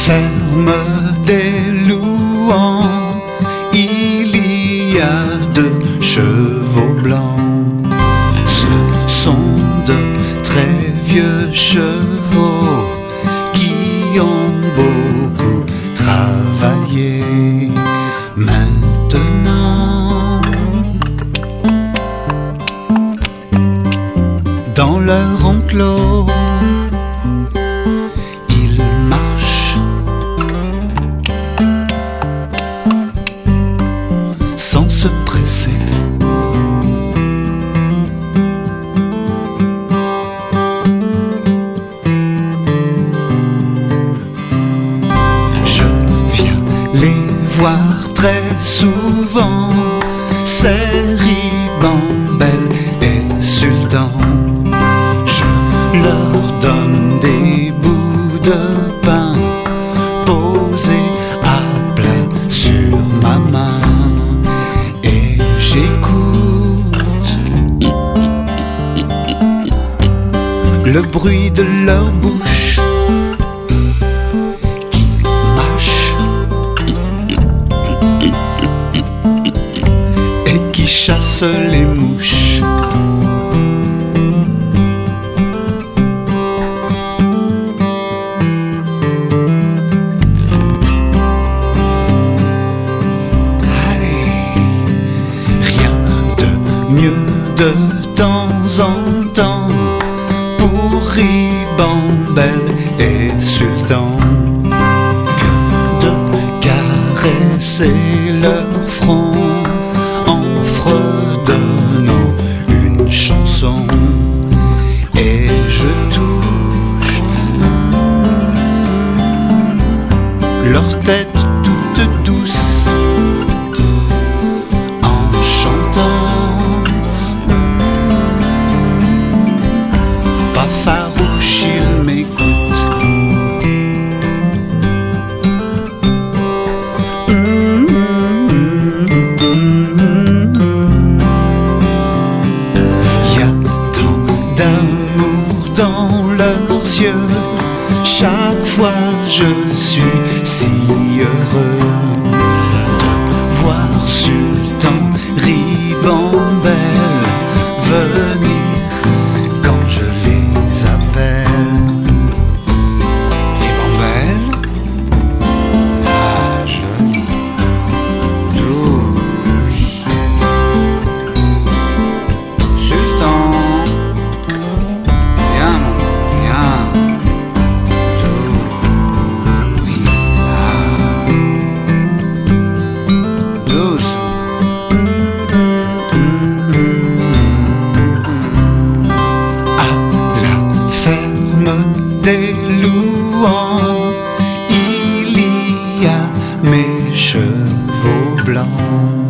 ferme des louans, il y a 2 chevaux blancs. Ce sont de très vieux chevaux qui ont beaucoup travaillé. Maintenant, dans leur enclos, ils marchent sans se presser. Je viens les voir très souvent, ces ribambelles et sultans. Je leur donne des bouts de pain posés à plat sur ma main, et j'écoute le bruit de leur bouche qui mâche et qui chasse les mouches. Mieux de temps en temps pour ribambelle et sultan que de caresser leur front en fredonnant une chanson. Et je touche leur tête toute douce en chantant. Pas farouche, il m'écoute. Y a tant d'amour dans leurs yeux. Chaque fois je suis si heureux de voir Sultan Ribambelle venir quand je les appelle. Ribambelle, ah jolie, douce. Sultan, viens mon viens, douce, douce. Des louans, il y a mes chevaux blancs.